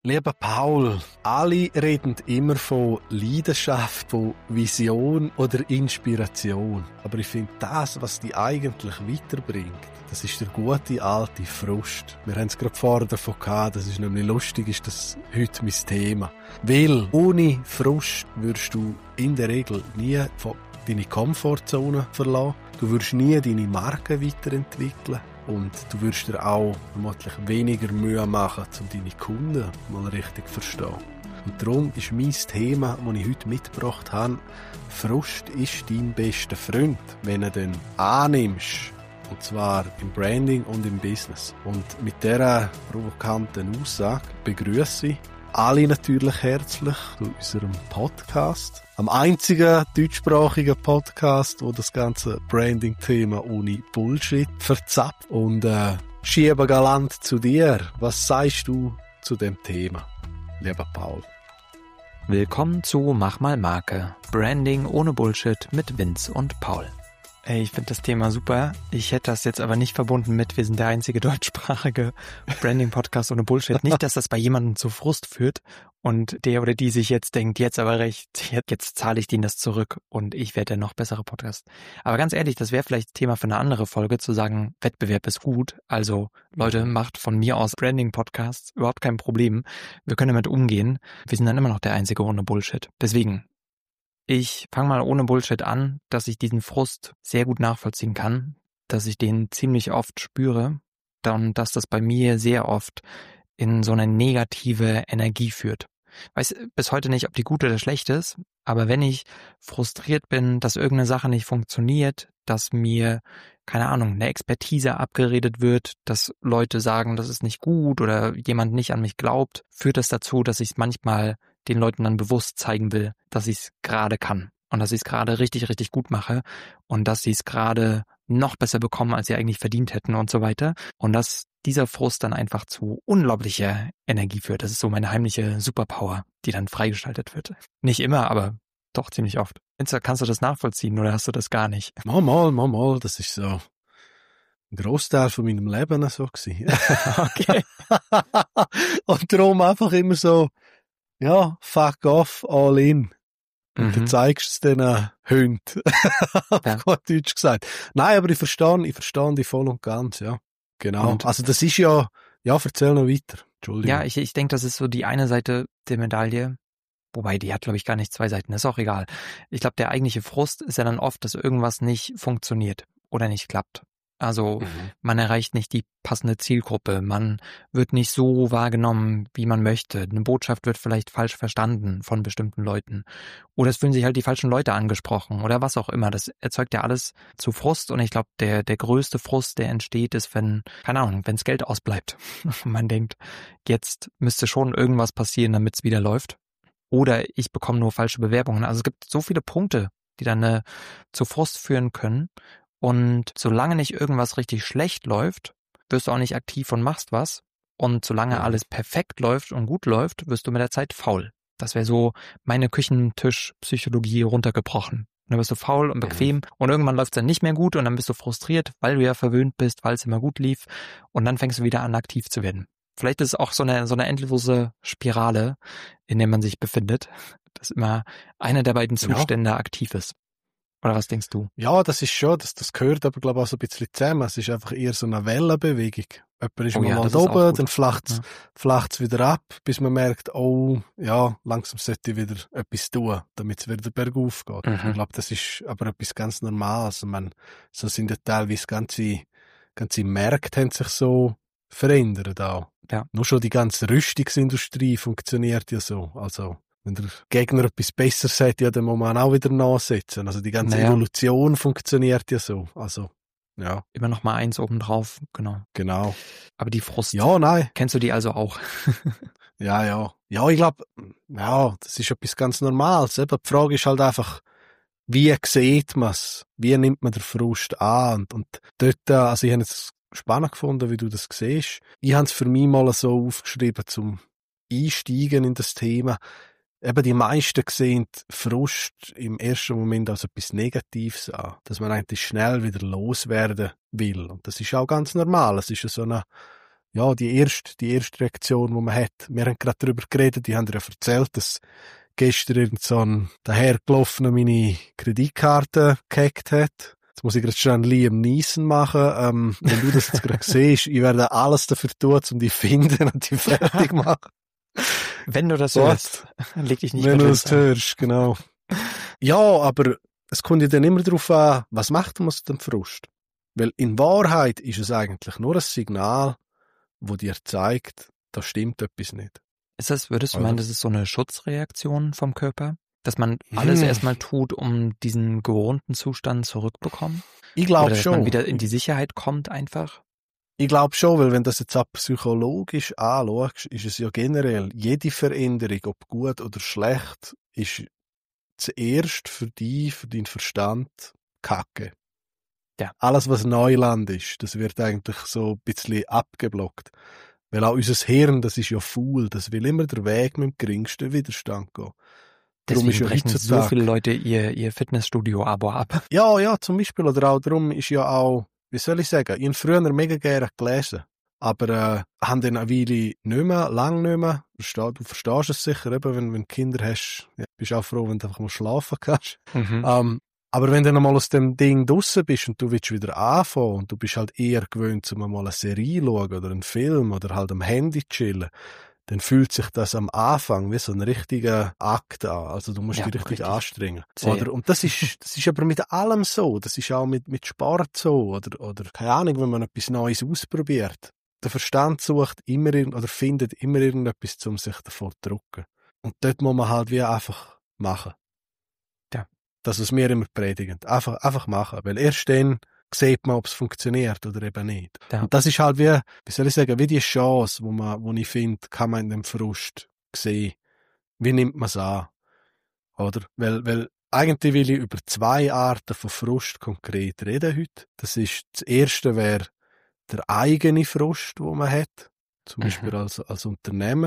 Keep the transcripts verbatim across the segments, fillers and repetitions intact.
Lieber Paul, alle reden immer von Leidenschaft, von Vision oder Inspiration. Aber ich finde, das, was dich eigentlich weiterbringt, das ist der gute alte Frust. Wir haben es gerade vorher davon gehabt, das ist nämlich lustig, ist das heute mein Thema. Weil ohne Frust würdest du in der Regel nie von deine Komfortzone verlassen. Du würdest nie deine Marke weiterentwickeln. Und du wirst dir auch vermutlich weniger Mühe machen, um deine Kunden mal richtig zu verstehen. Und darum ist mein Thema, das ich heute mitgebracht habe, Frust ist dein bester Freund, wenn du den annimmst. Und zwar im Branding und im Business. Und mit dieser provokanten Aussage begrüße ich alle natürlich herzlich zu unserem Podcast. Am einzigen deutschsprachigen Podcast, wo das ganze Branding-Thema ohne Bullshit verzapft. Und äh, schiebe galant zu dir. Was sagst du zu dem Thema, lieber Paul? Willkommen zu Mach mal Marke. Branding ohne Bullshit mit Vince und Paul. Ey, ich finde das Thema super. Ich hätte das jetzt aber nicht verbunden mit, wir sind der einzige deutschsprachige Branding-Podcast ohne Bullshit. Nicht, dass das bei jemandem zu Frust führt und der oder die sich jetzt denkt, jetzt aber recht, jetzt zahle ich denen das zurück und ich werde der noch bessere Podcast. Aber ganz ehrlich, das wäre vielleicht Thema für eine andere Folge, zu sagen, Wettbewerb ist gut. Also Leute, macht von mir aus Branding-Podcasts, überhaupt kein Problem. Wir können damit umgehen. Wir sind dann immer noch der einzige ohne Bullshit. Deswegen, ich fange mal ohne Bullshit an, dass ich diesen Frust sehr gut nachvollziehen kann, dass ich den ziemlich oft spüre und dass das bei mir sehr oft in so eine negative Energie führt. Weiß bis heute nicht, ob die gut oder schlecht ist, aber wenn ich frustriert bin, dass irgendeine Sache nicht funktioniert, dass mir, keine Ahnung, eine Expertise abgeredet wird, dass Leute sagen, das ist nicht gut oder jemand nicht an mich glaubt, führt das dazu, dass ich es manchmal den Leuten dann bewusst zeigen will, dass ich es gerade kann und dass ich es gerade richtig, richtig gut mache und dass sie es gerade noch besser bekommen, als sie eigentlich verdient hätten und so weiter. Und dass dieser Frust dann einfach zu unglaublicher Energie führt. Das ist so meine heimliche Superpower, die dann freigeschaltet wird. Nicht immer, aber doch ziemlich oft. Kannst du das nachvollziehen oder hast du das gar nicht? Mal, mal, mal, mal, das ist so ein Großteil von meinem Leben so gewesen. Okay. Und darum einfach immer so, ja, fuck off, all in. Und mhm. du zeigst es den äh, Hunden. Auf ja. gut Deutsch gesagt. Nein, aber ich verstehe, ich verstehe die voll und ganz, ja. Genau. Und? Also das ist ja, ja, erzähl noch weiter. Entschuldigung. Ja, ich, ich denke, das ist so die eine Seite der Medaille. Wobei, die hat, glaube ich, gar nicht zwei Seiten. Das ist auch egal. Ich glaube, der eigentliche Frust ist ja dann oft, dass irgendwas nicht funktioniert oder nicht klappt. Also mhm. man erreicht nicht die passende Zielgruppe, man wird nicht so wahrgenommen, wie man möchte. Eine Botschaft wird vielleicht falsch verstanden von bestimmten Leuten. Oder es fühlen sich halt die falschen Leute angesprochen oder was auch immer. Das erzeugt ja alles zu Frust und ich glaube, der der größte Frust, der entsteht, ist, wenn, keine Ahnung, wenn das Geld ausbleibt. Man denkt, jetzt müsste schon irgendwas passieren, damit es wieder läuft. Oder ich bekomme nur falsche Bewerbungen. Also es gibt so viele Punkte, die dann äh, zu Frust führen können. Und solange nicht irgendwas richtig schlecht läuft, wirst du auch nicht aktiv und machst was. Und solange ja. alles perfekt läuft und gut läuft, wirst du mit der Zeit faul. Das wäre so meine Küchentischpsychologie runtergebrochen. Und dann bist du faul und bequem mhm. und irgendwann läuft es dann nicht mehr gut und dann bist du frustriert, weil du ja verwöhnt bist, weil es immer gut lief. Und dann fängst du wieder an, aktiv zu werden. Vielleicht ist es auch so eine, so eine endlose Spirale, in der man sich befindet, dass immer einer der beiden Zustände ja. aktiv ist. Oder was denkst du? Ja, das ist schon, das, das gehört aber, glaube ich, auch so ein bisschen zusammen. Es ist einfach eher so eine Wellenbewegung. Jemand ist oh mal ja, mal oben, dann flacht es ja. wieder ab, bis man merkt, oh, ja, langsam sollte ich wieder etwas tun, damit es wieder bergauf geht. Mhm. Ich glaube, das ist aber etwas ganz Normales. Ich meine, so sind ja teilweise ganze, ganze Märkte haben sich so verändert auch. Ja. Nur schon die ganze Rüstungsindustrie funktioniert ja so. Also, wenn der Gegner etwas Besseres hat, ja, dann muss man auch wieder nachsetzen. Also die ganze naja. Evolution funktioniert ja so. Also, ja. Immer noch mal eins obendrauf, genau. Genau. Aber die Frust. Ja, nein. Kennst du die also auch? ja, ja. Ja, ich glaube, ja, das ist etwas ganz Normales. Eben, die Frage ist halt einfach, wie sieht man es? Wie nimmt man den Frust an? Und, und dort, also ich habe es spannend gefunden, wie du das siehst. Ich habe es für mich mal so aufgeschrieben, zum Einsteigen in das Thema. Eben die meisten sehen Frust im ersten Moment als etwas Negatives an, dass man eigentlich schnell wieder loswerden will. Und das ist auch ganz normal. Es ist so eine ja, die erste, die erste Reaktion, die man hat. Wir haben gerade darüber geredet, die haben dir ja erzählt, dass gestern irgend so ein dahergelaufener meine Kreditkarte gehackt hat. Jetzt muss ich gerade schon Liam Neeson machen. Ähm, wenn du das jetzt gerade siehst, ich werde alles dafür tun, um die finden und die fertig machen. Wenn du das What? hörst, leg dich nicht Wenn mit du uns das an. hörst, genau. Ja, aber es kommt ja dann immer darauf an, was macht man aus dem Frust? Weil in Wahrheit ist es eigentlich nur ein Signal, wo dir zeigt, da stimmt etwas nicht. Ist das, würdest du Oder? meinen, das ist so eine Schutzreaktion vom Körper? Dass man alles Hm. erstmal tut, um diesen gewohnten Zustand zurückbekommen? Ich Oder glaube dass schon. man wieder in die Sicherheit kommt einfach? Ich glaube schon, weil wenn du das jetzt auch psychologisch anschaust, ist es ja generell, jede Veränderung, ob gut oder schlecht, ist zuerst für dich, für deinen Verstand, Kacke. Ja. Alles, was Neuland ist, das wird eigentlich so ein bisschen abgeblockt. Weil auch unser Hirn, das ist ja faul, das will immer der Weg mit dem geringsten Widerstand gehen. Darum Deswegen ist ja brechen so heutzutage- viele Leute ihr, ihr Fitnessstudio-Abo ab. Ja, ja, zum Beispiel. Oder auch darum ist ja auch, wie soll ich sagen, ich habe früher mega gerne gelesen. Aber äh, haben dann eine Weile nicht mehr, lang nicht mehr. Versteh, du verstehst es sicher, eben, wenn, wenn du Kinder hast, ja, bist auch froh, wenn du einfach mal schlafen kannst. Mhm. Ähm, aber wenn du dann mal aus dem Ding draussen bist und du willst wieder anfangen und du bist halt eher gewöhnt, um mal eine Serie zu schauen oder einen Film oder halt am Handy chillen, dann fühlt sich das am Anfang wie so ein richtiger Akt an. Also du musst Ja, dich richtig, richtig. anstrengen. Sehr. Oder? Und das ist, das ist aber mit allem so. Das ist auch mit, mit Sport so. Oder, oder, keine Ahnung, wenn man etwas Neues ausprobiert. Der Verstand sucht immer irgend, oder findet immer irgendetwas, um sich davor zu drücken. Und dort muss man halt wie einfach machen. Ja. Das, was wir immer predigen. Einfach, einfach machen. Weil erst dann sieht man, ob es funktioniert oder eben nicht. Ja. Und das ist halt wie, wie soll ich sagen, wie die Chance, wo man, wo ich finde, kann man in dem Frust sehen. Wie nimmt man es an? Oder? Weil, weil, eigentlich will ich über zwei Arten von Frust konkret reden heute. Das ist, das erste wäre der eigene Frust, den man hat. Zum Mhm. Beispiel als, als Unternehmer.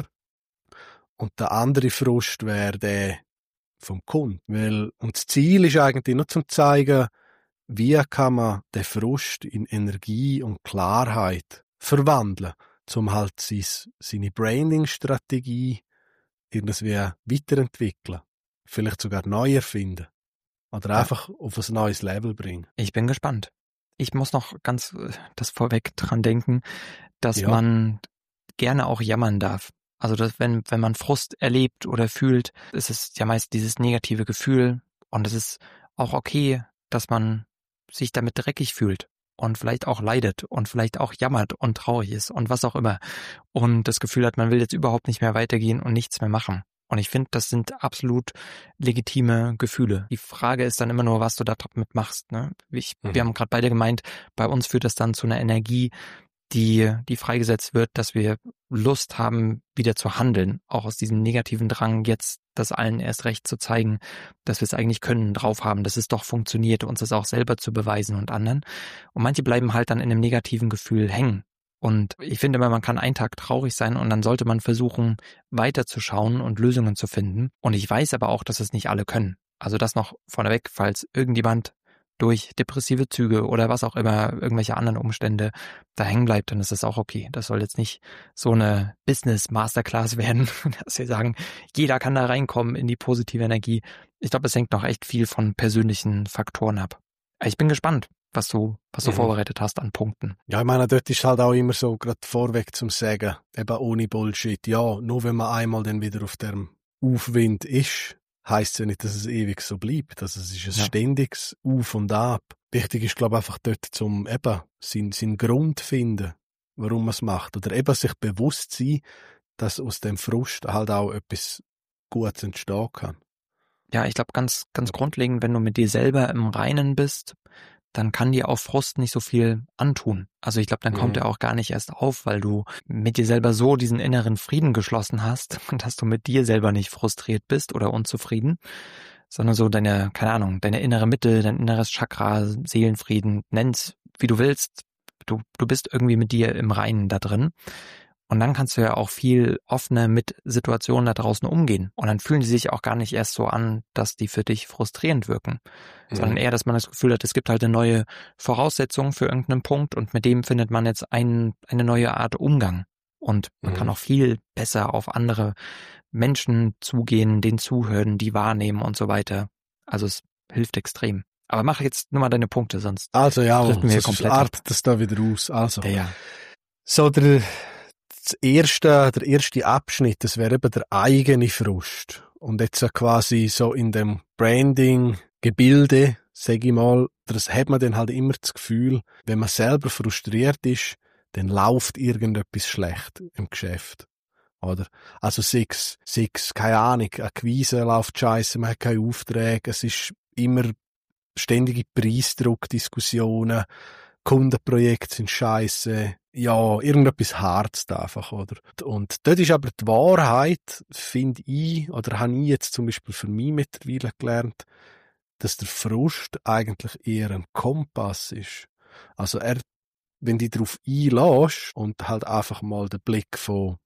Und der andere Frust wäre der vom Kunden. Weil, und das Ziel ist eigentlich nur zum zeigen, wie kann man den Frust in Energie und Klarheit verwandeln, um halt seine, seine Branding-Strategie irgendwie weiterentwickeln, vielleicht sogar neu erfinden oder Ja. einfach auf ein neues Level bringen. Ich bin gespannt. Ich muss noch ganz äh, das vorweg dran denken, dass Ja. man gerne auch jammern darf. Also dass, wenn, wenn man Frust erlebt oder fühlt, ist es ja meist dieses negative Gefühl und es ist auch okay, dass man sich damit dreckig fühlt und vielleicht auch leidet und vielleicht auch jammert und traurig ist und was auch immer und das Gefühl hat, man will jetzt überhaupt nicht mehr weitergehen und nichts mehr machen. Und ich finde, das sind absolut legitime Gefühle. Die Frage ist dann immer nur, was du damit machst. Ne? Ich, Mhm. Wir haben gerade beide gemeint, bei uns führt das dann zu einer Energie, die, die freigesetzt wird, dass wir Lust haben, wieder zu handeln. Auch aus diesem negativen Drang, jetzt das allen erst recht zu zeigen, dass wir es eigentlich können, drauf haben, dass es doch funktioniert, uns das auch selber zu beweisen und anderen. Und manche bleiben halt dann in einem negativen Gefühl hängen. Und ich finde immer, man kann einen Tag traurig sein und dann sollte man versuchen, weiterzuschauen und Lösungen zu finden. Und ich weiß aber auch, dass es nicht alle können. Also das noch vorneweg, falls irgendjemand durch depressive Züge oder was auch immer, irgendwelche anderen Umstände da hängen bleibt, dann ist das auch okay. Das soll jetzt nicht so eine Business-Masterclass werden, dass wir sagen, jeder kann da reinkommen in die positive Energie. Ich glaube, es hängt noch echt viel von persönlichen Faktoren ab. Ich bin gespannt, was du, was du Mhm. vorbereitet hast an Punkten. Ja, ich meine, dort ist halt auch immer so, gerade vorweg zum Sagen, eben ohne Bullshit. Ja, nur wenn man einmal dann wieder auf dem Aufwind ist, heisst ja nicht, dass es ewig so bleibt. Also es ist ein Ja. ständiges Auf und Ab. Wichtig ist, glaube ich, einfach dort zum eben seinen, seinen Grund finden, warum man es macht. Oder eben sich bewusst sein, dass aus dem Frust halt auch etwas Gutes entstehen kann. Ja, ich glaube, ganz, ganz grundlegend, wenn du mit dir selber im Reinen bist, dann kann dir auch Frust nicht so viel antun. Also ich glaube, dann kommt Mhm. er auch gar nicht erst auf, weil du mit dir selber so diesen inneren Frieden geschlossen hast und dass du mit dir selber nicht frustriert bist oder unzufrieden, sondern so deine, keine Ahnung, deine innere Mitte, dein inneres Chakra, Seelenfrieden, nenn's wie du willst. Du, du bist irgendwie mit dir im Reinen da drin. Und dann kannst du ja auch viel offener mit Situationen da draußen umgehen. Und dann fühlen die sich auch gar nicht erst so an, dass die für dich frustrierend wirken, mhm. sondern eher, dass man das Gefühl hat, es gibt halt eine neue Voraussetzung für irgendeinen Punkt und mit dem findet man jetzt ein, eine neue Art Umgang. Und man mhm. kann auch viel besser auf andere Menschen zugehen, denen zuhören, die wahrnehmen und so weiter. Also es hilft extrem. Aber mach jetzt nur mal deine Punkte, sonst also ja, driften wir komplett ab. Das da wieder raus. Also ja, ja. so der das erste, der erste Abschnitt, das wäre eben der eigene Frust. Und jetzt quasi so in dem Branding-Gebilde, sag ich mal, das hat man dann halt immer das Gefühl, wenn man selber frustriert ist, dann läuft irgendetwas schlecht im Geschäft. Oder? Also sechs, sechs, keine Ahnung, eine Akquise läuft scheiße, man hat keine Aufträge, es ist immer ständige Preisdruckdiskussionen, Kundenprojekte sind scheiße, ja, irgendetwas Hartes einfach, oder? Und dort ist aber die Wahrheit, finde ich, oder habe ich jetzt zum Beispiel für mich mittlerweile gelernt, dass der Frust eigentlich eher ein Kompass ist. Also er, wenn du darauf einlässt und halt einfach mal den Blick von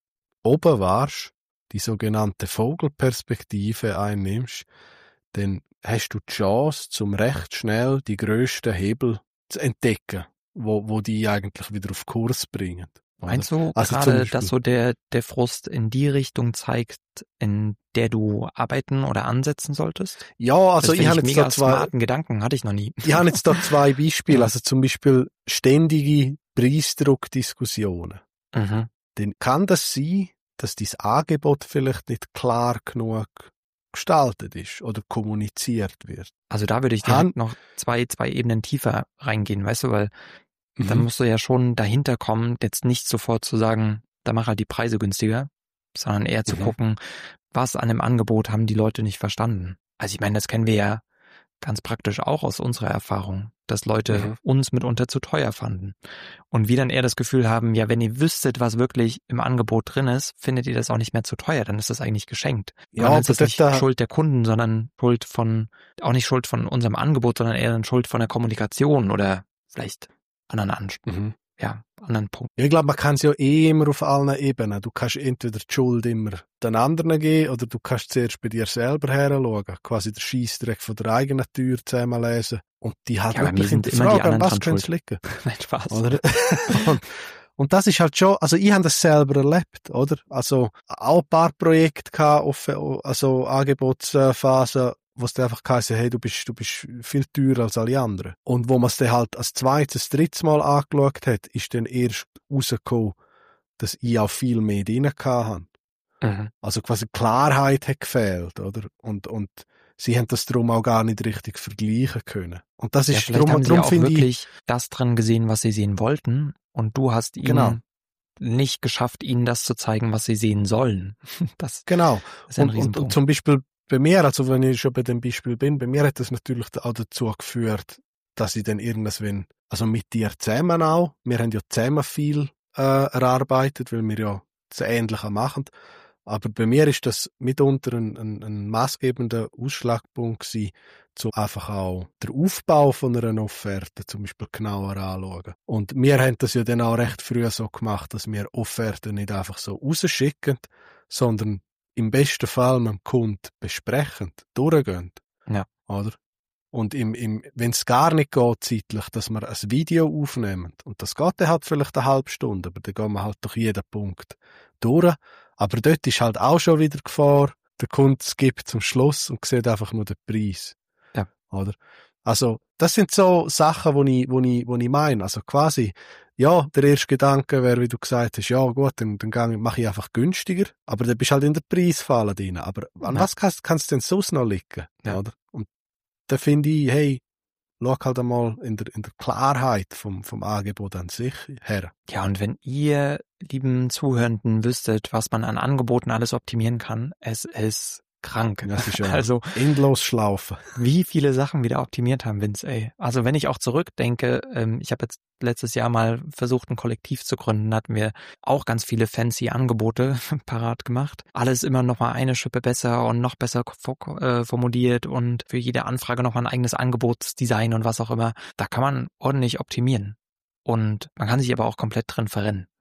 oben wahrst, die sogenannte Vogelperspektive einnimmst, dann hast du die Chance, zum recht schnell die grössten Hebel zu entdecken, wo, wo die eigentlich wieder auf Kurs bringen. Oder? Meinst du also gerade, dass so der, der Frust in die Richtung zeigt, in der du arbeiten oder ansetzen solltest? Ja, also das ich habe ich jetzt mega da zwei smarten Gedanken, hatte ich noch nie. Ich habe jetzt da zwei Beispiele, Ja. also zum Beispiel ständige Preisdruckdiskussionen. Mhm. Dann kann das sein, dass dein Angebot vielleicht nicht klar genug gestaltet ist oder kommuniziert wird. Also da würde ich direkt Han- noch zwei, zwei Ebenen tiefer reingehen, weißt du, weil mhm. dann musst du ja schon dahinter kommen, jetzt nicht sofort zu sagen, da mach halt die Preise günstiger, sondern eher zu mhm. gucken, was an dem Angebot haben die Leute nicht verstanden. Also ich meine, das kennen wir ja ganz praktisch auch aus unserer Erfahrung, dass Leute mhm. uns mitunter zu teuer fanden. Und wir dann eher das Gefühl haben, ja, wenn ihr wüsstet, was wirklich im Angebot drin ist, findet ihr das auch nicht mehr zu teuer, dann ist das eigentlich geschenkt. Ja, dann ist das nicht da Schuld der Kunden, sondern Schuld von, auch nicht Schuld von unserem Angebot, sondern eher dann Schuld von der Kommunikation oder vielleicht anderen Ansprüchen. Mhm. Ja, anderen Punkt. Ich glaube, man kann es ja eh immer auf allen Ebenen. Du kannst entweder die Schuld immer den anderen geben oder du kannst zuerst bei dir selber heranschauen, quasi den Scheissdreck von der eigenen Tür zusammenlesen und die halt ja, wirklich hinterfragen, was könnte es liegen. Nein, Spaß. Oder? und, und das ist halt schon, also ich habe das selber erlebt, oder? Also auch ein paar Projekte gehabt, also Angebotsphasen, wo es dann einfach geheißen, hey, du bist, du bist viel teurer als alle anderen. Und wo man es dann halt als zweites, drittes Mal angeschaut hat, ist dann erst rausgekommen, dass ich auch viel mehr drin hatte. Mhm. Also quasi Klarheit hat gefehlt, oder? Und, und sie haben das darum auch gar nicht richtig vergleichen können. Und das ist ja, drum, haben drum sie auch finde wirklich ich, das dran gesehen, was sie sehen wollten, und du hast ihnen genau. nicht geschafft, ihnen das zu zeigen, was sie sehen sollen. Das genau. ist ein und, und, und zum Beispiel bei mir, also wenn ich schon bei dem Beispiel bin, bei mir hat das natürlich auch dazu geführt, dass ich dann irgendwann, also mit dir zusammen auch, wir haben ja zusammen viel äh, erarbeitet, weil wir ja das Ähnliche machen, aber bei mir ist das mitunter ein, ein, ein maßgebender Ausschlagpunkt gewesen, zu einfach auch der Aufbau von einer Offerte zum Beispiel genauer anschauen. Und wir haben das ja dann auch recht früh so gemacht, dass wir Offerten nicht einfach so rausschicken, sondern im besten Fall mit dem Kunden besprechend durchgehen. Ja. Oder? Und im, im, wenn es gar nicht geht zeitlich, dass wir ein Video aufnehmen. Und das geht dann halt vielleicht eine halbe Stunde, aber dann gehen wir halt durch jeden Punkt durch. Aber dort ist halt auch schon wieder Gefahr, der Kunde skippt zum Schluss und sieht einfach nur den Preis. Ja. Oder? Also, das sind so Sachen, wo ich, wo ich, wo ich meine. Also quasi, ja, der erste Gedanke wäre, wie du gesagt hast, ja gut, dann, dann mache ich einfach günstiger, aber dann bist du halt in der Preisfalle drin. Aber an ja. was kannst, kannst du denn sonst noch liegen? Ja. Oder? Und da finde ich, hey, schau halt einmal in der, in der Klarheit vom, vom Angebot an sich her. Ja, und wenn ihr, lieben Zuhörenden, wüsstet, was man an Angeboten alles optimieren kann, es ist krank. Das ist ja also endlos Schlaufe. Wie viele Sachen wir da optimiert haben, Vince, ey. Also wenn ich auch zurückdenke, ähm, ich habe jetzt letztes Jahr mal versucht, ein Kollektiv zu gründen, hatten wir auch ganz viele fancy Angebote parat gemacht. Alles immer noch mal eine Schippe besser und noch besser äh, formuliert und für jede Anfrage noch mal ein eigenes Angebotsdesign und was auch immer. Da kann man ordentlich optimieren. Und man kann sich aber auch komplett drin verrennen.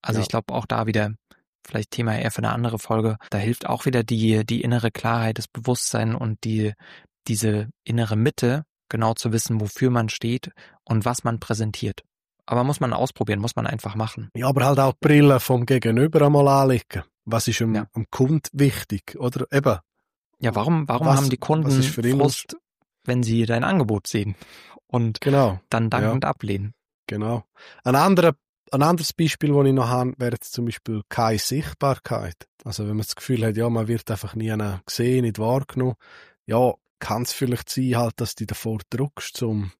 Also Ja. ich glaube auch da wieder, vielleicht Thema eher für eine andere Folge, da hilft auch wieder die, die innere Klarheit, das Bewusstsein und die, diese innere Mitte, genau zu wissen, wofür man steht und was man präsentiert. Aber muss man ausprobieren, muss man einfach machen. Ja, aber halt auch die Brille vom Gegenüber einmal anlegen. Was ist dem, Ja. dem Kunden wichtig? Oder eben, Ja, warum, warum Was- haben die Kunden was ist für ihn Frust, wenn sie dein Angebot sehen und genau, dann dankend ablehnen? genau. Ein, anderer, ein anderes Beispiel, das ich noch habe, wäre jetzt zum Beispiel keine Sichtbarkeit. Also wenn man das Gefühl hat, ja, man wird einfach nie gesehen, nicht wahrgenommen, ja, kann es vielleicht sein, halt, dass du davor druckst, zum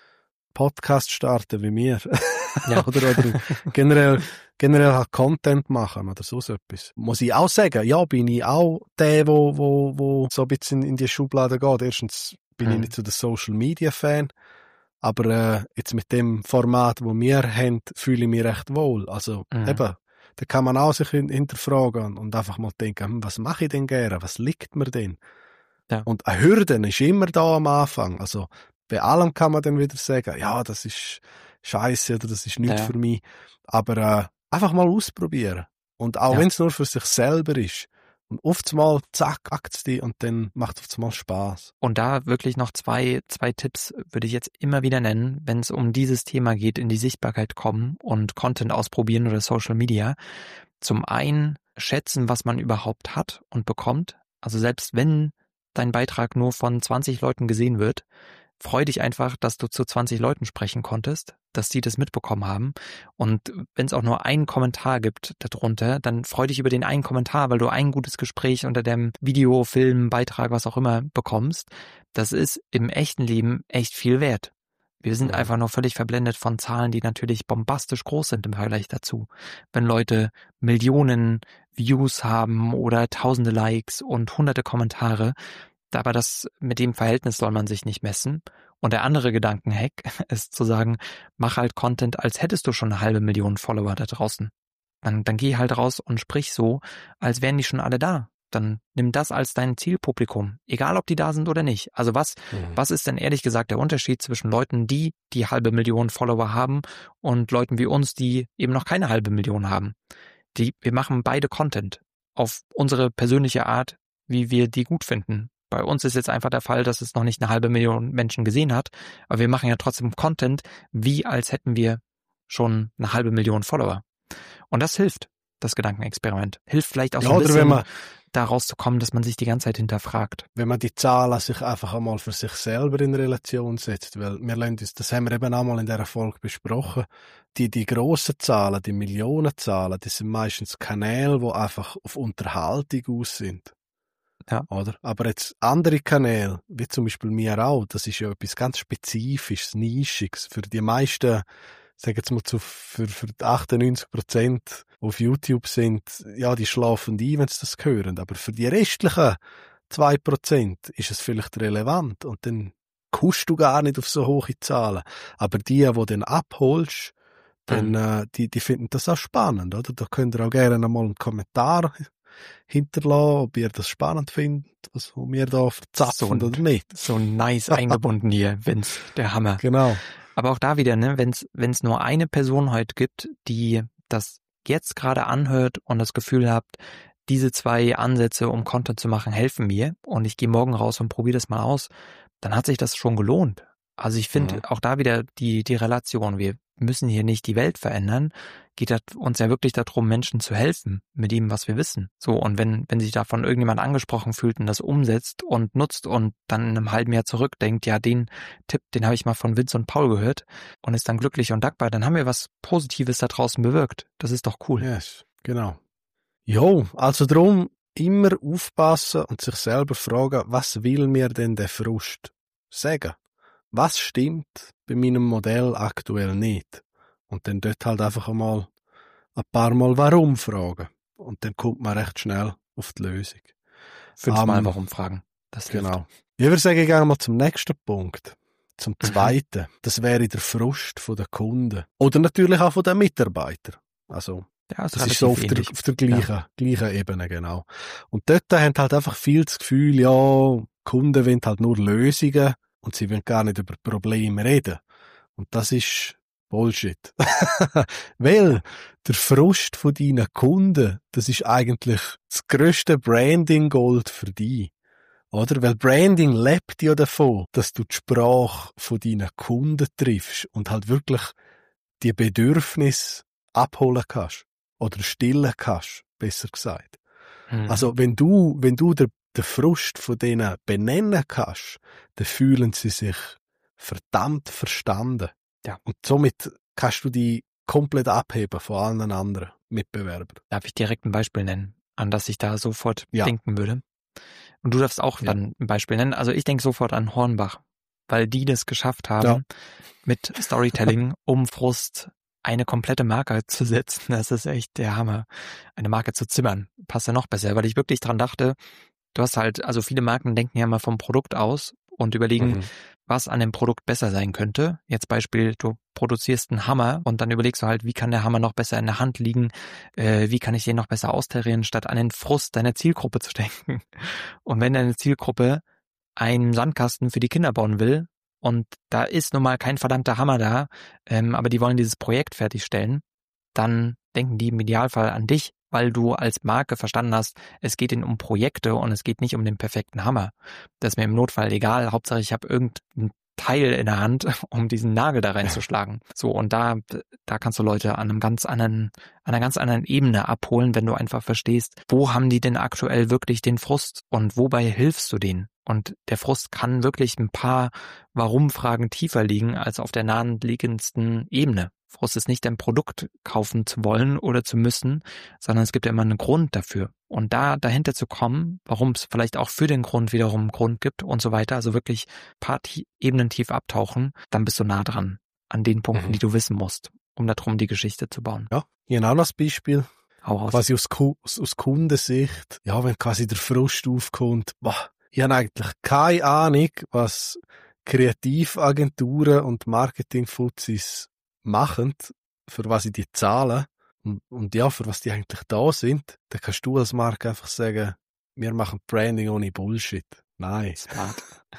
Podcast starten wie mir. Ja. oder, oder generell, generell halt Content machen oder so etwas. Muss ich auch sagen, ja, bin ich auch der, wo, wo, wo so ein bisschen in die Schublade geht. Erstens bin Mhm. ich nicht so der Social Media Fan, aber äh, jetzt mit dem Format, wo wir haben, fühle ich mich recht wohl. Also Mhm. eben, da kann man auch sich hin- hinterfragen und einfach mal denken, hm, was mache ich denn gerne, was liegt mir denn? Ja. Und eine Hürde ist immer da am Anfang. Also bei allem kann man dann wieder sagen, ja, das ist scheiße oder das ist nichts Ja. für mich. Aber äh, einfach mal ausprobieren. Und auch Ja. wenn es nur für sich selber ist. Und oftmals, zack, packt's die und dann macht es mal Spaß. Und da wirklich noch zwei, zwei Tipps würde ich jetzt immer wieder nennen, wenn es um dieses Thema geht, in die Sichtbarkeit kommen und Content ausprobieren oder Social Media. Zum einen schätzen, was man überhaupt hat und bekommt. Also selbst wenn dein Beitrag nur von zwanzig Leuten gesehen wird, freu dich einfach, dass du zu zwanzig Leuten sprechen konntest, dass die das mitbekommen haben. Und wenn es auch nur einen Kommentar gibt darunter, dann freu dich über den einen Kommentar, weil du ein gutes Gespräch unter dem Video, Film, Beitrag, was auch immer bekommst. Das ist im echten Leben echt viel wert. Wir sind Mhm. einfach nur völlig verblendet von Zahlen, die natürlich bombastisch groß sind im Vergleich dazu. Wenn Leute Millionen Views haben oder tausende Likes und hunderte Kommentare, aber das mit dem Verhältnis soll man sich nicht messen. Und der andere Gedankenhack ist zu sagen, mach halt Content, als hättest du schon eine halbe Million Follower da draußen. Dann, dann geh halt raus und sprich so, als wären die schon alle da. Dann nimm das als dein Zielpublikum, egal ob die da sind oder nicht. Also was, Mhm. was ist denn ehrlich gesagt der Unterschied zwischen Leuten, die die halbe Million Follower haben und Leuten wie uns, die eben noch keine halbe Million haben? Die, wir machen beide Content auf unsere persönliche Art, wie wir die gut finden. Bei uns ist jetzt einfach der Fall, dass es noch nicht eine halbe Million Menschen gesehen hat, aber wir machen ja trotzdem Content, wie als hätten wir schon eine halbe Million Follower. Und das hilft, das Gedankenexperiment. Hilft vielleicht auch Ja, so ein oder bisschen, wenn man, da rauszukommen, dass man sich die ganze Zeit hinterfragt. wenn man die Zahlen sich einfach einmal für sich selber in Relation setzt, weil wir lassen uns, das haben wir eben einmal in dieser Folge besprochen, die, die grossen Zahlen, die Millionenzahlen, das sind meistens Kanäle, die einfach auf Unterhaltung aus sind. Ja. Oder? Aber jetzt andere Kanäle, wie zum Beispiel mir auch, das ist ja etwas ganz Spezifisches, Nischiges. Für die meisten, sagen jetzt mal zu, für, für die achtundneunzig Prozent, die auf YouTube sind, ja, die schlafen ein, wenn sie das hören. Aber für die restlichen zwei Prozent ist es vielleicht relevant. Und dann kommst du gar nicht auf so hohe Zahlen. Aber die, die du dann abholst, dann, Mhm. äh, die, die finden das auch spannend, oder? Da könnt ihr auch gerne einmal einen Kommentar hinterlassen, ob ihr das spannend findet, was wir da verzapfen So ein- oder nicht. So nice eingebunden hier, Vince, der Hammer. Genau. Aber auch da wieder, ne, wenn es nur eine Person heute gibt, die das jetzt gerade anhört und das Gefühl habt, diese zwei Ansätze, um Content zu machen, helfen mir und ich gehe morgen raus und probiere das mal aus, dann hat sich das schon gelohnt. Also ich finde Mhm. auch da wieder die, die Relation. Wir müssen hier nicht die Welt verändern. Geht das uns ja wirklich darum, Menschen zu helfen mit dem, was wir wissen. So, und wenn, wenn sich davon irgendjemand angesprochen fühlt und das umsetzt und nutzt und dann in einem halben Jahr zurückdenkt, ja, den Tipp, den habe ich mal von Vince und Paul gehört und ist dann glücklich und dankbar, dann haben wir was Positives da draußen bewirkt. Das ist doch cool. Yes, genau. Jo, also drum immer aufpassen und sich selber fragen, was will mir denn der Frust sagen? Was stimmt bei meinem Modell aktuell nicht? Und dann dort halt einfach einmal ein paar Mal warum fragen. Und dann kommt man recht schnell auf die Lösung. Fünfmal Ähm, warum fragen. Das hilft. Genau. Ich würde sagen, gehen wir mal zum nächsten Punkt. Zum zweiten. Das wäre der Frust der Kunden. Oder natürlich auch von den Mitarbeitern. Also, Ja, das ist so auf der, ähnlich. auf der gleichen, gleichen Ebene, genau. Und dort haben halt einfach viel das Gefühl, ja, Kunden wollen halt nur Lösungen und sie wollen gar nicht über Probleme reden. Und das ist Bullshit. Weil der Frust von deinen Kunden, das ist eigentlich das grösste Branding-Gold für dich. Oder? Weil Branding lebt ja davon, dass du die Sprache von deinen Kunden triffst und halt wirklich die Bedürfnisse abholen kannst. Oder stillen kannst, besser gesagt. Mhm. Also, wenn du, wenn du den, den Frust von denen benennen kannst, dann fühlen sie sich verdammt verstanden. Ja. Und somit kannst du die komplett abheben von allen anderen Mitbewerbern. Darf ich direkt ein Beispiel nennen, an das ich da sofort ja. denken würde? Und du darfst auch ja. dann ein Beispiel nennen. Also ich denke sofort an Hornbach, weil die das geschafft haben, ja. mit Storytelling, um Frust eine komplette Marke zu setzen. Das ist echt der Hammer. Eine Marke zu zimmern. Passt ja noch besser, weil ich wirklich dran dachte, du hast halt, also viele Marken denken ja mal vom Produkt aus und überlegen, mhm. was an dem Produkt besser sein könnte. Jetzt Beispiel, du produzierst einen Hammer und dann überlegst du halt, wie kann der Hammer noch besser in der Hand liegen, äh, wie kann ich den noch besser austarieren, statt an den Frust deiner Zielgruppe zu denken. Und wenn deine Zielgruppe einen Sandkasten für die Kinder bauen will und da ist nun mal kein verdammter Hammer da, ähm, aber die wollen dieses Projekt fertigstellen, dann denken die im Idealfall an dich, weil du als Marke verstanden hast, es geht ihnen um Projekte und es geht nicht um den perfekten Hammer. Das ist mir im Notfall egal. Hauptsache, ich habe irgendein Teil in der Hand, um diesen Nagel da reinzuschlagen. So, und da, da kannst du Leute an einem ganz anderen, an einer ganz anderen Ebene abholen, wenn du einfach verstehst, wo haben die denn aktuell wirklich den Frust und wobei hilfst du denen? Und der Frust kann wirklich ein paar Warum-Fragen tiefer liegen als auf der naheliegendsten Ebene. Frust ist nicht, ein Produkt kaufen zu wollen oder zu müssen, sondern es gibt ja immer einen Grund dafür. Und da dahinter zu kommen, warum es vielleicht auch für den Grund wiederum einen Grund gibt und so weiter, also wirklich ein paar Ebenen tief abtauchen, dann bist du nah dran an den Punkten, mhm. die du wissen musst, um darum die Geschichte zu bauen. Ja, genau das Beispiel. Hau raus. Quasi aus, aus, aus Kundensicht, ja, wenn quasi der Frust aufkommt, boah, ich habe eigentlich keine Ahnung, was Kreativagenturen und Marketingfuzis machen, für was sie die zahlen und, und ja, für was die eigentlich da sind, dann kannst du als Marke einfach sagen, wir machen Branding ohne Bullshit. Nein. Smart.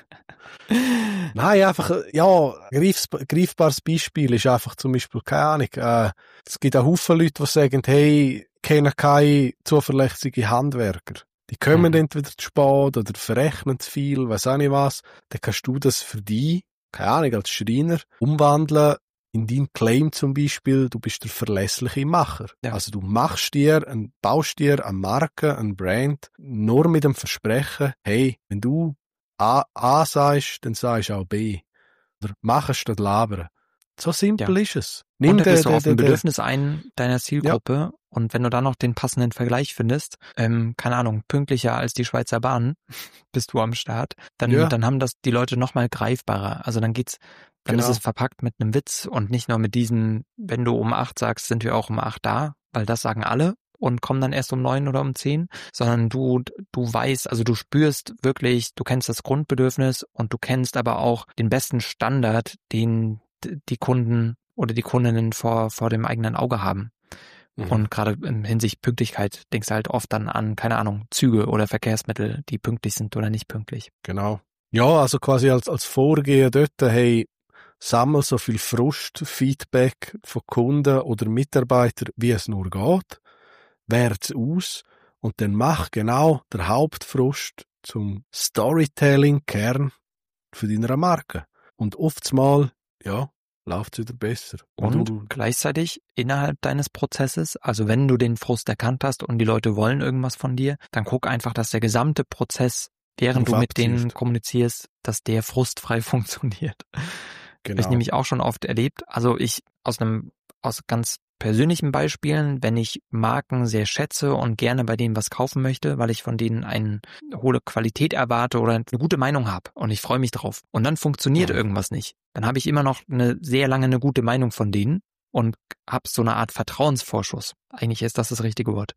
Nein, einfach, ja, greifs, greifbares Beispiel ist einfach zum Beispiel, keine Ahnung, äh, es gibt auch Haufen Leute, die sagen, hey, kennen keine zuverlässige Handwerker. Die kommen mhm. entweder zu spät oder verrechnen zu viel, weiss auch nicht was. Dann kannst du das für dich, keine Ahnung, als Schreiner umwandeln in deinen Claim zum Beispiel, du bist der verlässliche Macher. Ja. Also du machst dir, ein, baust dir eine Marke, ein Brand, nur mit dem Versprechen, hey, wenn du A, A sagst, dann sagst du auch B. Oder machen statt labern. So simpel ja. ist es. Nimm und da gehst du auf ein Bedürfnis ein deiner Zielgruppe ja. und wenn du dann noch den passenden Vergleich findest, ähm, keine Ahnung, pünktlicher als die Schweizer Bahn, bist du am Start, dann, ja. dann haben das die Leute noch mal greifbarer. Also dann geht's, dann genau. ist es verpackt mit einem Witz und nicht nur mit diesem, wenn du um acht sagst, sind wir auch um acht da, weil das sagen alle und kommen dann erst um neun oder um zehn, sondern du, du weißt, also du spürst wirklich, du kennst das Grundbedürfnis und du kennst aber auch den besten Standard, den die Kunden oder die Kundinnen vor, vor dem eigenen Auge haben. Mhm. Und gerade in Hinsicht Pünktlichkeit denkst du halt oft dann an, keine Ahnung, Züge oder Verkehrsmittel, die pünktlich sind oder nicht pünktlich. Genau. Ja, also quasi als, als Vorgehen dort, hey, sammel so viel Frust-Feedback von Kunden oder Mitarbeitern, wie es nur geht, wert's aus und dann mach genau der Hauptfrust zum Storytelling-Kern für deine Marke. Und oftmals, ja, läuft's wieder besser. Und du gleichzeitig innerhalb deines Prozesses, also wenn du den Frust erkannt hast und die Leute wollen irgendwas von dir, dann guck einfach, dass der gesamte Prozess, während du mit denen kommunizierst, dass der frustfrei funktioniert. Genau. Habe ich nämlich auch schon oft erlebt. Also ich aus einem, aus ganz persönlichen Beispielen, wenn ich Marken sehr schätze und gerne bei denen was kaufen möchte, weil ich von denen eine hohe Qualität erwarte oder eine gute Meinung habe und ich freue mich drauf und dann funktioniert ja. irgendwas nicht, dann habe ich immer noch eine sehr lange eine gute Meinung von denen und habe so eine Art Vertrauensvorschuss. Eigentlich ist das das richtige Wort.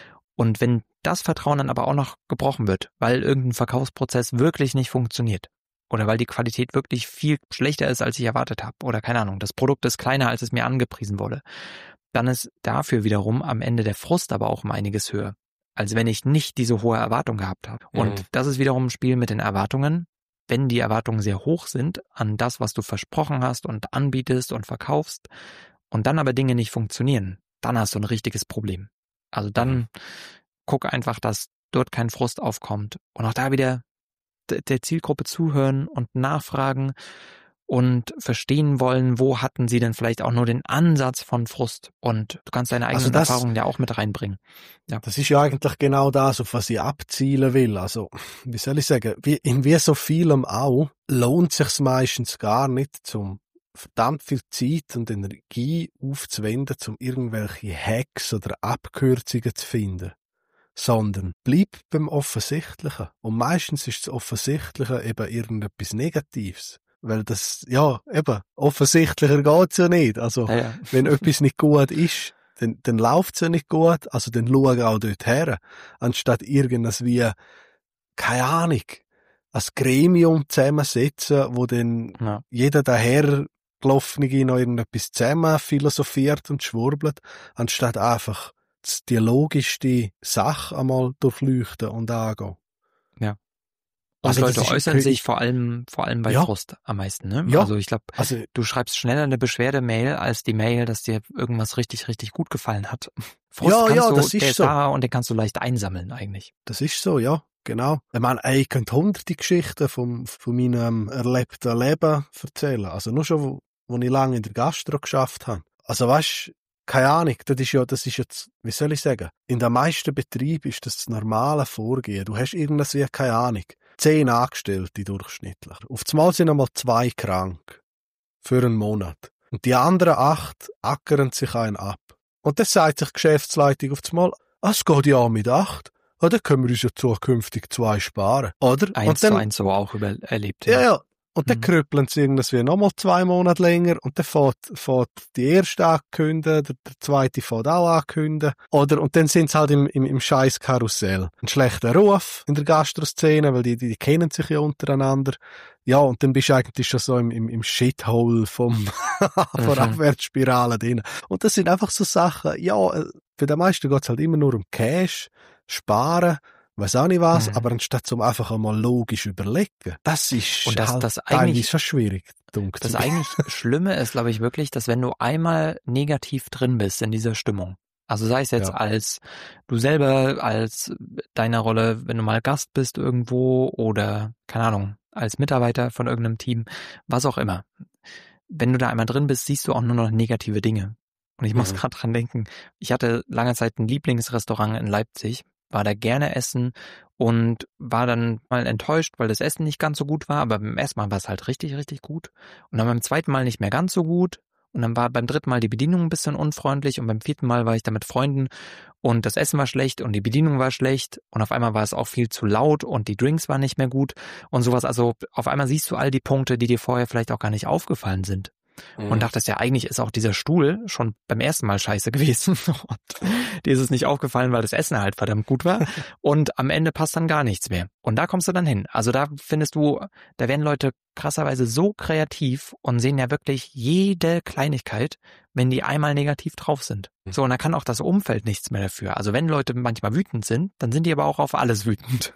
Und wenn das Vertrauen dann aber auch noch gebrochen wird, weil irgendein Verkaufsprozess wirklich nicht funktioniert, oder weil die Qualität wirklich viel schlechter ist, als ich erwartet habe. Oder keine Ahnung, das Produkt ist kleiner, als es mir angepriesen wurde. Dann ist dafür wiederum am Ende der Frust aber auch um einiges höher, als wenn ich nicht diese hohe Erwartung gehabt habe. Und mhm. das ist wiederum ein Spiel mit den Erwartungen. wenn die Erwartungen sehr hoch sind an das, was du versprochen hast und anbietest und verkaufst und dann aber Dinge nicht funktionieren, dann hast du ein richtiges Problem. Also dann mhm. guck einfach, dass dort kein Frust aufkommt und auch da wieder d- der Zielgruppe zuhören und nachfragen und verstehen wollen, wo hatten sie denn vielleicht auch nur den Ansatz von Frust und du kannst deine eigenen also das, Erfahrungen ja auch mit reinbringen. Ja. Das ist ja eigentlich genau das, auf was ich abzielen will. Also, wie soll ich sagen, wie, in wie so vielem auch, lohnt sich's meistens gar nicht, zum verdammt viel Zeit und Energie aufzuwenden, um irgendwelche Hacks oder Abkürzungen zu finden. Sondern bleib beim Offensichtlichen. Und meistens ist das Offensichtliche eben irgendetwas Negatives. Weil das, ja, eben, offensichtlicher geht's ja nicht. Also, ja, ja. wenn etwas nicht gut ist, dann, dann läuft's ja nicht gut, also dann schau auch dort her. Anstatt irgendwas wie, keine Ahnung, ein Gremium zusammensetzen, wo dann ja. jeder dahergelaufene noch irgendetwas zusammen philosophiert und schwurbelt, anstatt einfach die logischste Sache einmal durchleuchten und angehen. Ja. Und also Leute äußern ist, sich vor allem vor allem bei ja. Frust am meisten. Ne? Ja. Also ich glaube, also, du schreibst schneller eine Beschwerde-Mail als die Mail, dass dir irgendwas richtig, richtig gut gefallen hat. Frust ja, kannst ja, du, das ist der ist so. da und den kannst du leicht einsammeln eigentlich. Das ist so, ja, genau. Ich meine, ich könnte hunderte Geschichten vom, von meinem erlebten Leben erzählen. Also nur schon, wo, wo ich lange in der Gastro geschafft habe. Also weißt, keine Ahnung, das ist ja, das ist jetzt, wie soll ich sagen, in den meisten Betrieben ist das das normale Vorgehen. Du hast irgendwas wie, keine Ahnung, zehn Angestellte durchschnittlich. Auf einmal sind einmal zwei krank. Für einen Monat. Und die anderen acht ackern sich einen ab. Und dann sagt sich die Geschäftsleitung auf einmal, ah, es geht ja auch mit acht. Ah, dann können wir uns ja zukünftig zwei sparen. Oder? Eins und dann, zu eins so auch über, erlebt. Ja, ja. Und dann mhm. krüppeln sie irgendwie nochmal zwei Monate länger und dann fährt, fährt die erste ankündigen, der, der zweite fährt auch ankündigen. Oder, und dann sind sie halt im, im, im scheiß Karussell. Ein schlechter Ruf in der Gastroszene, weil die, die, die kennen sich ja untereinander. Ja, und dann bist du eigentlich schon so im, im, im Shithole vom, von mhm. Abwärtsspirale drin. Und das sind einfach so Sachen, ja, für die meisten geht's halt immer nur um Cash, Sparen, weiss auch nicht was, mhm. aber anstatt zum einfach einmal logisch überlegen, das ist und das, halt das eigentlich schon schwierig. Das eigentlich Schlimme ist, glaube ich, wirklich, dass wenn du einmal negativ drin bist in dieser Stimmung, also sei es jetzt ja. als du selber, als deiner Rolle, wenn du mal Gast bist irgendwo oder, keine Ahnung, als Mitarbeiter von irgendeinem Team, was auch immer. Wenn du da einmal drin bist, siehst du auch nur noch negative Dinge. Und ich mhm. muss gerade dran denken, ich hatte lange Zeit ein Lieblingsrestaurant in Leipzig, war da gerne essen und war dann mal enttäuscht, weil das Essen nicht ganz so gut war, aber beim ersten Mal war es halt richtig, richtig gut. Und dann beim zweiten Mal nicht mehr ganz so gut. Und dann war beim dritten Mal die Bedienung ein bisschen unfreundlich und beim vierten Mal war ich da mit Freunden und das Essen war schlecht und die Bedienung war schlecht und auf einmal war es auch viel zu laut und die Drinks waren nicht mehr gut und sowas. Also auf einmal siehst du all die Punkte, die dir vorher vielleicht auch gar nicht aufgefallen sind. Mhm. Und dachtest ja, eigentlich ist auch dieser Stuhl schon beim ersten Mal scheiße gewesen. Und dir ist es nicht aufgefallen, weil das Essen halt verdammt gut war. Und am Ende passt dann gar nichts mehr. Und da kommst du dann hin. Also da findest du, da werden Leute krasserweise so kreativ und sehen ja wirklich jede Kleinigkeit, wenn die einmal negativ drauf sind. So, und da kann auch das Umfeld nichts mehr dafür. Also wenn Leute manchmal wütend sind, dann sind die aber auch auf alles wütend.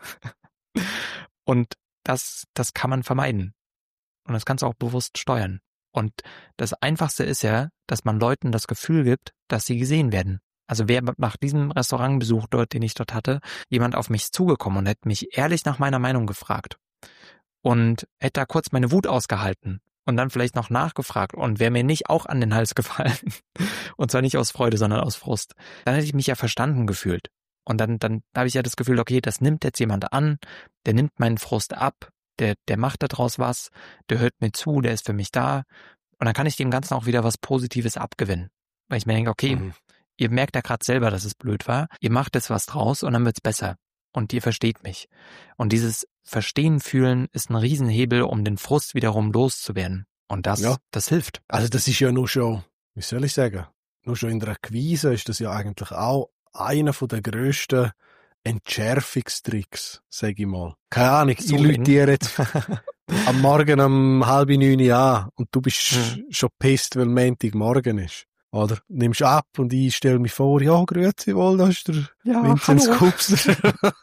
Und das, das kann man vermeiden. Und das kannst du auch bewusst steuern. Und das Einfachste ist ja, dass man Leuten das Gefühl gibt, dass sie gesehen werden. Also wäre nach diesem Restaurantbesuch dort, den ich dort hatte, jemand auf mich zugekommen und hätte mich ehrlich nach meiner Meinung gefragt und hätte da kurz meine Wut ausgehalten und dann vielleicht noch nachgefragt und wäre mir nicht auch an den Hals gefallen und zwar nicht aus Freude, sondern aus Frust, dann hätte ich mich ja verstanden gefühlt. Und dann, dann habe ich ja das Gefühl, okay, das nimmt jetzt jemand an, der nimmt meinen Frust ab, Der, der macht daraus was, der hört mir zu, der ist für mich da. Und dann kann ich dem Ganzen auch wieder was Positives abgewinnen. Weil ich mir denke, okay, mhm. ihr merkt ja gerade selber, dass es blöd war. Ihr macht jetzt was draus und dann wird's besser. Und ihr versteht mich. Und dieses Verstehen, Fühlen ist ein Riesenhebel, um den Frust wiederum loszuwerden. Und das, ja. das hilft. Also das ist ja nur schon, wie soll ich sagen, nur schon in der Akquise ist das ja eigentlich auch einer von der grössten Entschärfungstricks, sag ich mal. Keine Ahnung, so ich lüte dir jetzt am Morgen um halb neun an und du bist hm. schon pisst, weil Montagmorgen ist. Oder nimmst ab und ich stelle mich vor, ja, grüezi wohl, da ist der Ja, Vinzenz hallo. Kupser.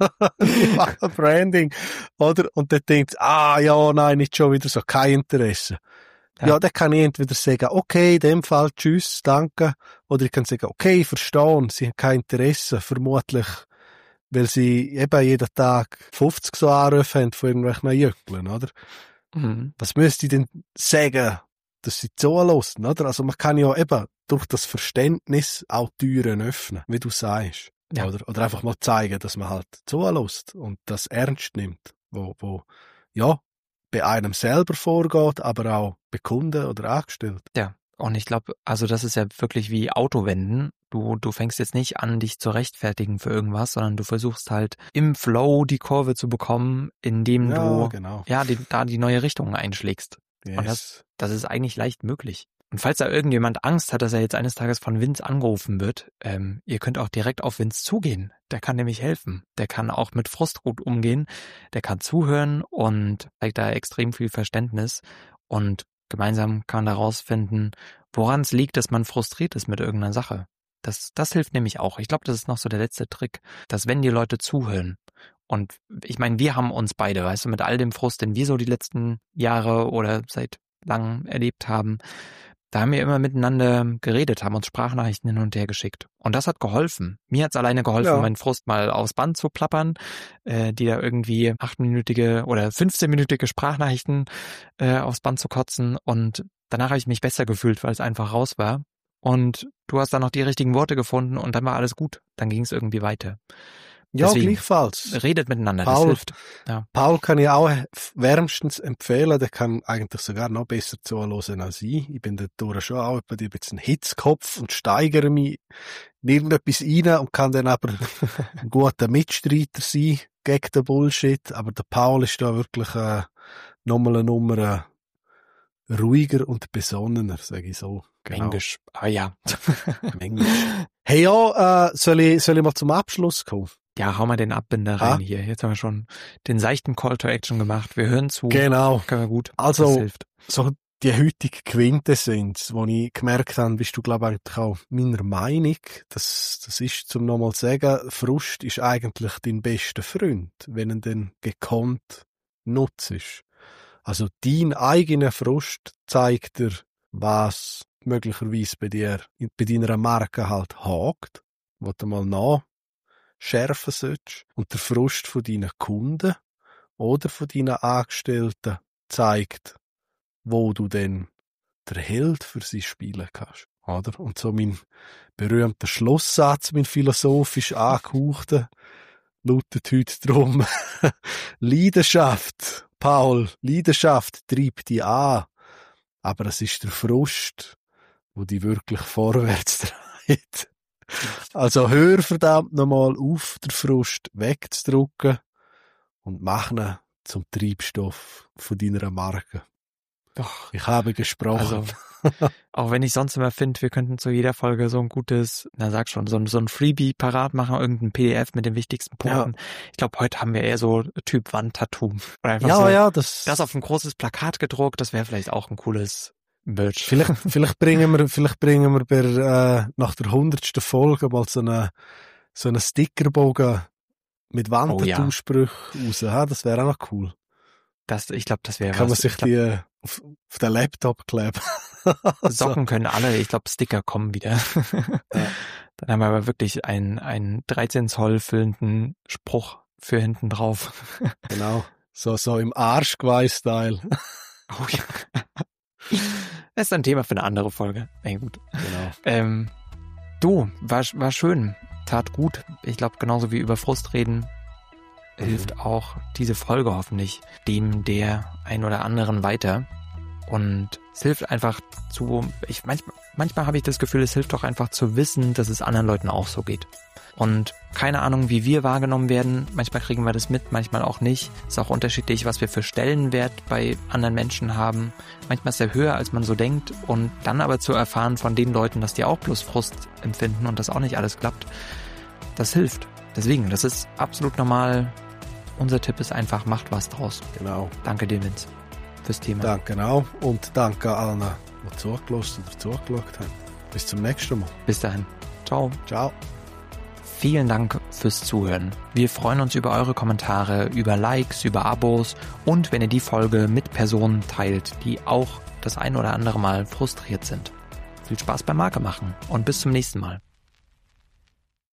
Ich mache Branding. Oder? Und dann denkt, ah, ja, nein, nicht schon wieder so, kein Interesse. Ja. ja, dann kann ich entweder sagen, okay, in dem Fall, tschüss, danke. Oder ich kann sagen, okay, ich verstehe, sie haben kein Interesse, vermutlich, weil sie eben jeden Tag fünfzig so Anrufe haben von irgendwelchen Jünglern, oder? Mhm. Was müsste ich denn sagen, dass sie zulassen, oder? Also man kann ja eben durch das Verständnis auch Türen öffnen, wie du sagst. Ja. Oder, oder einfach mal zeigen, dass man halt zulässt und das ernst nimmt, wo, wo, ja, bei einem selber vorgeht, aber auch bei Kunden oder Angestellten. Ja, und ich glaube, also das ist ja wirklich wie Autowenden. Du, du fängst jetzt nicht an, dich zu rechtfertigen für irgendwas, sondern du versuchst halt im Flow die Kurve zu bekommen, indem Ja, du genau. ja die, da die neue Richtung einschlägst. Yes. Und das, das ist eigentlich leicht möglich. Und falls da irgendjemand Angst hat, dass er jetzt eines Tages von Vince angerufen wird, ähm, ihr könnt auch direkt auf Vince zugehen. Der kann nämlich helfen. Der kann auch mit Frust gut umgehen. Der kann zuhören und zeigt da extrem viel Verständnis. Und gemeinsam kann man herausfinden, woran es liegt, dass man frustriert ist mit irgendeiner Sache. Das, das hilft nämlich auch. Ich glaube, das ist noch so der letzte Trick, dass wenn die Leute zuhören, und ich meine, wir haben uns beide, weißt du, mit all dem Frust, den wir so die letzten Jahre oder seit langem erlebt haben, da haben wir immer miteinander geredet, haben uns Sprachnachrichten hin und her geschickt. Und das hat geholfen. Mir hat es alleine geholfen, Ja. meinen Frust mal aufs Band zu plappern, äh, die da irgendwie achtminütige oder fünfzehnminütige Sprachnachrichten äh, aufs Band zu kotzen. Und danach habe ich mich besser gefühlt, weil es einfach raus war. Und du hast dann noch die richtigen Worte gefunden und dann war alles gut. Dann ging es irgendwie weiter. Ja, Deswegen, gleichfalls. redet miteinander, Paul, das hilft. Ja. Paul kann ich auch wärmstens empfehlen, der kann eigentlich sogar noch besser zuhören als ich. Ich bin dadurch schon auch ein bisschen Hitzkopf und steigere mich in irgendetwas rein und kann dann aber ein guter Mitstreiter sein gegen den Bullshit. Aber der Paul ist da wirklich äh, nochmal eine Nummer äh, ruhiger und besonnener, sage ich so. Genau. Englisch, aber ja. Englisch. Hey ja, äh, soll ich, soll ich mal zum Abschluss kommen? Ja, hau mal den Abbinder rein Ah. hier. Jetzt haben wir schon den seichten Call to Action gemacht. Wir hören zu. Genau. Können wir gut. Also, das hilft. so die heutige Quintessenz, wo ich gemerkt habe, bist du, glaube ich, eigentlich auch meiner Meinung. Das, das ist, zum nochmal zu sagen, Frust ist eigentlich dein bester Freund, wenn er den gekonnt nutzt. Also, dein eigener Frust zeigt dir, was möglicherweise bei dir, bei deiner Marke halt hakt, wo du mal nachschärfen sollst. Und der Frust von deinen Kunden oder von deinen Angestellten zeigt, wo du denn der Held für sie spielen kannst. Oder? Und so mein berühmter Schlusssatz, mein philosophisch angehauchter, lautet heute drum, Leidenschaft, Paul, Leidenschaft treibt dich an, aber es ist der Frust, wo dich wirklich vorwärts treibt. Also hör verdammt nochmal auf, den Frust wegzudrücken und mach ihn zum Treibstoff von deiner Marke. Doch. Ich habe gesprochen. Also, auch wenn ich sonst immer finde, wir könnten zu jeder Folge so ein gutes, na sag schon, so ein, so ein Freebie parat machen, irgendein P D F mit den wichtigsten Punkten. Ja. Ich glaube, heute haben wir eher so Typ Wandtattoo. Oder einfach ja, so, ja, das... das auf ein großes Plakat gedruckt, das wäre vielleicht auch ein cooles Merch. Vielleicht, vielleicht bringen wir, vielleicht bringen wir bei, äh, nach der hundertsten Folge mal so einen, so einen Stickerbogen mit Wandtattoo-Sprüchen oh, ja. raus. Ja, das wäre auch noch cool. Das, ich glaube, das wäre was. Kann man sich glaub, die auf, auf den Laptop kleben. Socken können alle. Ich glaube, Sticker kommen wieder. Ja. Dann haben wir aber wirklich einen, einen dreizehn Zoll füllenden Spruch für hinten drauf. Genau. So, so im Arschgeweih-Style. Oh ja. Das ist ein Thema für eine andere Folge. Na gut. Genau. Ähm, du, war, war schön. Tat gut. Ich glaube, genauso wie über Frust reden, mhm. hilft auch diese Folge hoffentlich dem, der ein oder anderen weiter. Und es hilft einfach zu, ich manchmal, manchmal habe ich das Gefühl, es hilft auch einfach zu wissen, dass es anderen Leuten auch so geht. Und keine Ahnung, wie wir wahrgenommen werden. Manchmal kriegen wir das mit, manchmal auch nicht. Ist auch unterschiedlich, was wir für Stellenwert bei anderen Menschen haben. Manchmal ist er höher, als man so denkt. Und dann aber zu erfahren von den Leuten, dass die auch bloß Frust empfinden und das auch nicht alles klappt, das hilft. Deswegen, das ist absolut normal. Unser Tipp ist einfach, macht was draus. Genau. Danke dir, Vince, fürs Thema. Danke auch. Und danke allen, die zugelassen oder zugeschaut haben. Bis zum nächsten Mal. Bis dahin. Ciao. Ciao. Vielen Dank fürs Zuhören. Wir freuen uns über eure Kommentare, über Likes, über Abos und wenn ihr die Folge mit Personen teilt, die auch das ein oder andere Mal frustriert sind. Viel Spaß beim Marke machen und bis zum nächsten Mal.